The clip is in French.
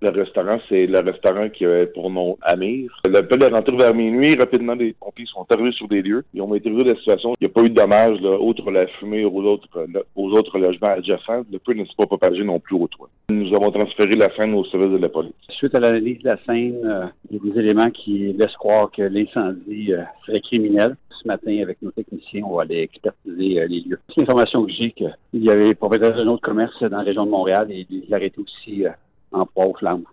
Le restaurant, c'est le restaurant qui avait pour nom Amir. L'appel est rentré vers minuit. Rapidement, les pompiers sont arrivés sur des lieux. Ils ont maîtrisé la situation. Il n'y a pas eu de dommages, là, outre la fumée aux autres logements adjacents. Le feu ne s'est pas propagé non plus au toit. Nous avons transféré la scène au service de la police. Suite à l'analyse de la scène, il y a des éléments qui laissent croire que l'incendie serait criminel. Ce matin, avec nos techniciens, on va aller expertiser les lieux. L'information que j'ai, qu'il y avait propriétaire d'un autre commerce dans la région de Montréal et il arrêté aussi en proie aux flammes.